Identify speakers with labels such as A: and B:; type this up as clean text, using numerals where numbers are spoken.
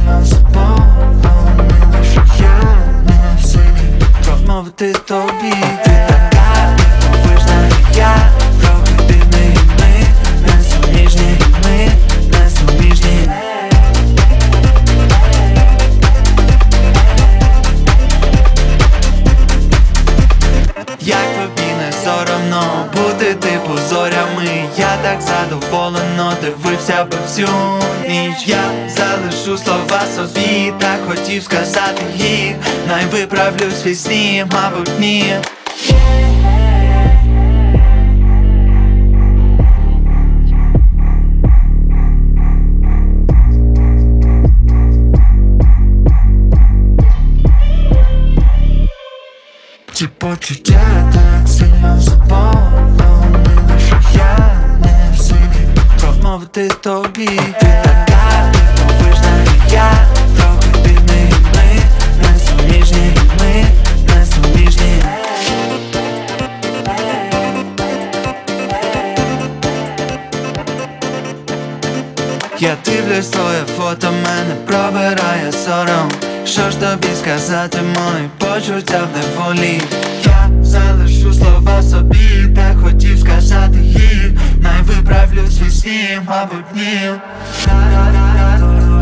A: сильно заполонила, що я не в силі промовити тобі. Ти така дивовижна, я трохи дивний, і ми несуміжні, ми несуміжні. Як тобі не соромно бути типу зорями? Я так задоволено дивився би всю ніч. Я залишу слова собі, так хотів сказати їх. Най виправлю свій сні, мабуть, ні. Ці почуття так сильно заполонили, що я не в силі промовити тобі. Ти така дивовижна, і я трохи дивний, і ми несуміжні, і ми несуміжні. Я дивлюсь твоє фото, мене пробирає сором. Що ж тобі сказати, мої почуття в неволі? Я залишу слова собі, так хотів сказати їх. Най виправлю свій сні, мабуть, ні.